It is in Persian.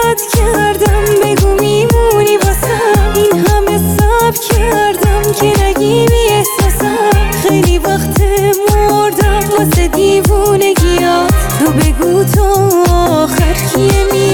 یاد کردم بگو میمونی واسم. این همه صبر کردم که نگیمی احساسم. خیلی وقت مردم واسه دیوونگیات. تو بگو تو آخر کیه